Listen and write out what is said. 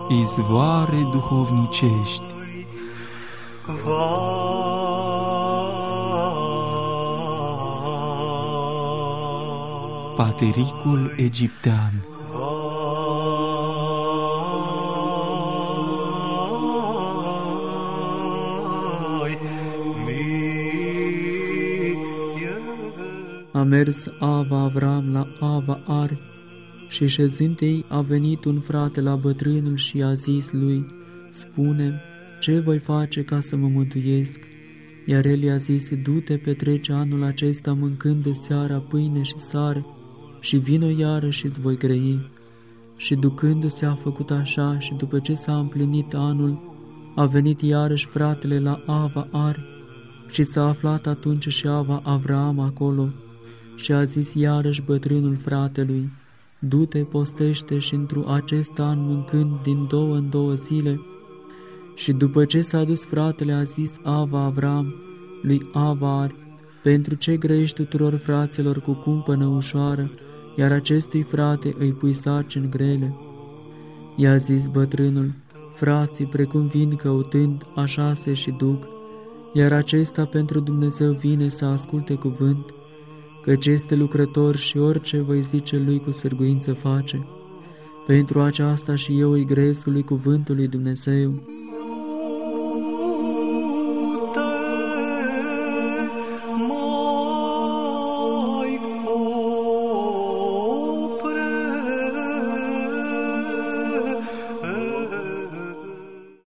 izvoare duhovnicești. Patericul egiptean. A mers Ava Avram la Ava Ar și șezând ei a venit un frate la bătrânul și a zis lui: spune, ce voi face ca să mă mântuiesc? Iar el i-a zis: du-te, petrece anul acesta mâncând de seara pâine și sare și vino iarăși îți voi grăi. Și ducându-se a făcut așa și după ce s-a împlinit anul, a venit iarăși fratele la Ava Ar și s-a aflat atunci și Ava Avram acolo și a zis iarăși bătrânul fratelui: du-te, postește și într-un acest an mâncând din 2 în 2 zile. Și după ce s-a dus fratele a zis Ava Avram lui Ava Ar: pentru ce grăiești tuturor fraților cu cumpănă ușoară, iar acestui frate îi pui sarcini grele? I-a zis bătrânul: frații precum vin căutând, așa se și duc, iar acesta pentru Dumnezeu vine să asculte cuvânt, căci este lucrător și orice voi zice lui cu sârguință face. Pentru aceasta și eu îi grăiesc lui cuvântul lui Dumnezeu.